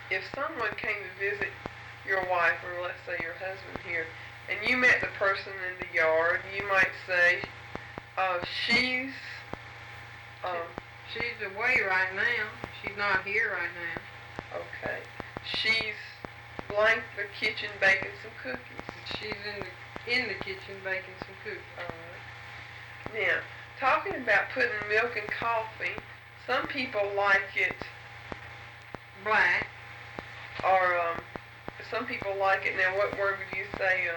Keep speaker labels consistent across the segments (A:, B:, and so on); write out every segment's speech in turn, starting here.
A: if someone came to visit your wife, or let's say your husband here, and you met the person in the yard, you might say, she's,
B: she's away right now. She's not here right now.
A: okay, she's blank the kitchen baking some cookies.
B: She's in the kitchen baking some cookies.
A: Alright. Now, talking about putting milk in coffee, some people like it
B: black.
A: Or some people like it. Now, what word would you say?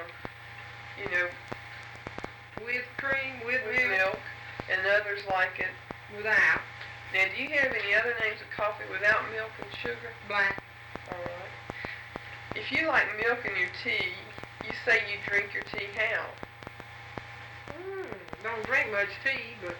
B: With cream, with
A: milk, and others like it
B: without.
A: Now, do you have any other names of coffee without milk and sugar?
B: Black.
A: All right. If you like milk in your tea, you say you drink your tea how?
B: Don't drink much tea, but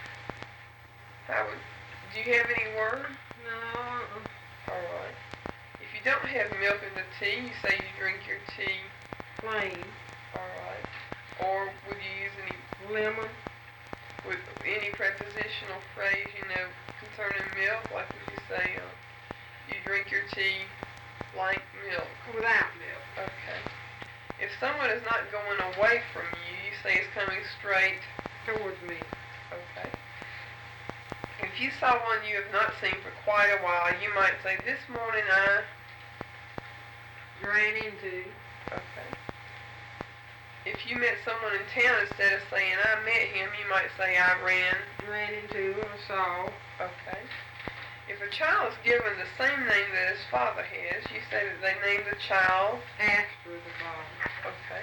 A: do you have any word?
B: No.
A: All right. If you don't have milk in the tea, you say you drink your tea
B: plain.
A: All right. Or would you use any
B: lemon?
A: With any prepositional phrase, concerning milk, like would you say, you drink your tea like milk?
B: Without milk.
A: Okay. If someone is not going away from you, you say it's coming straight
B: towards me.
A: Okay. If you saw one you have not seen for quite a while, you might say, this morning I
B: ran into.
A: Okay. If you met someone in town, instead of saying I met him, you might say I ran
B: into or saw.
A: Okay. If a child is given the same name that his father has, you say that they named the child
B: after the father.
A: Okay.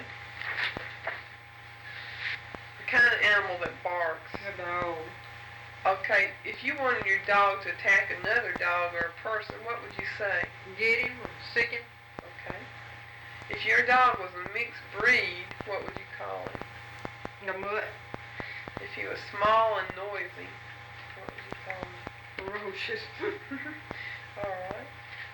A: The kind of animal that barks.
B: A dog.
A: Okay. If you wanted your dog to attack another dog or a person, what would you say?
B: Get him or sick him.
A: Okay. If your dog was a mixed breed, what would you call him?
B: A mutt.
A: If he was small and noisy, what would you call him?
B: Ferocious.
A: Alright.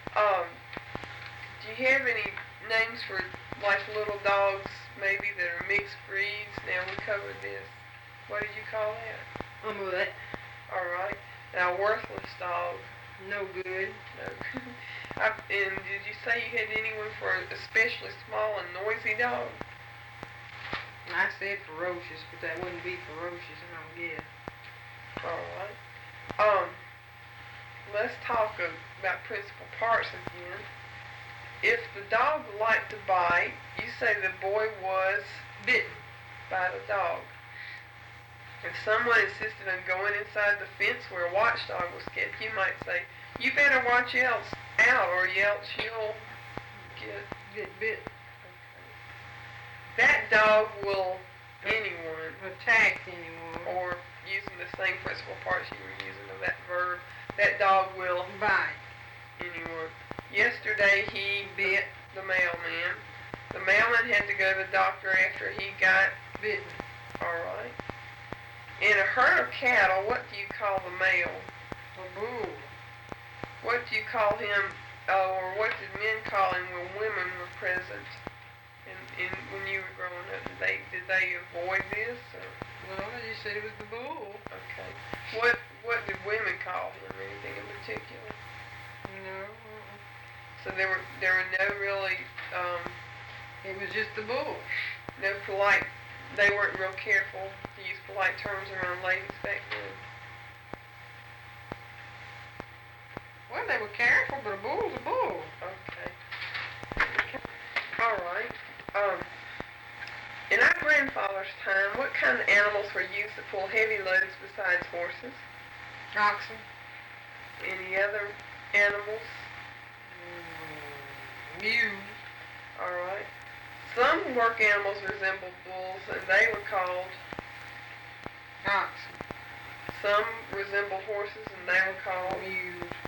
A: Do you have any names for, like, little dogs, maybe, that are mixed breeds? Now, we covered this. What did you call that?
B: A mutt.
A: Alright. Now, a worthless dog.
B: No good.
A: No good. And did you say you had anyone for an especially small and noisy dog?
B: I said ferocious, but that wouldn't be ferocious, I don't guess.
A: Alright. Let's talk about principal parts again. If the dog liked to bite, you say the boy was
B: bitten
A: by the dog. If someone insisted on going inside the fence where a watchdog was kept, you might say, you better watch out or else you'll
B: get bit.
A: Okay. That dog will anyone
B: attack anyone.
A: Or using the same principal parts you were using of that verb, that dog will
B: bite
A: anyone. Yesterday he
B: bit
A: the mailman. The mailman had to go to the doctor after he got
B: bitten.
A: Alright. In a herd of cattle, what do you call the male?
B: A bull.
A: What do you call him, or what did men call him when women were present? When you were growing up, did they avoid this? Or?
B: Well, they just said it was the bull.
A: Okay. What did women call him? Anything in particular?
B: No.
A: So there were no really.
B: It was just the bull.
A: No polite. They weren't real careful to use polite terms around ladies back then.
B: Well, they were careful, but a bull's a bull.
A: Okay. All right. In our grandfather's time, what kind of animals were used to pull heavy loads besides horses?
B: Oxen.
A: Any other animals?
B: Mules.
A: All right. Some work animals resembled bulls, and they were called
B: oxen.
A: Some resembled horses, and they were called
B: mules.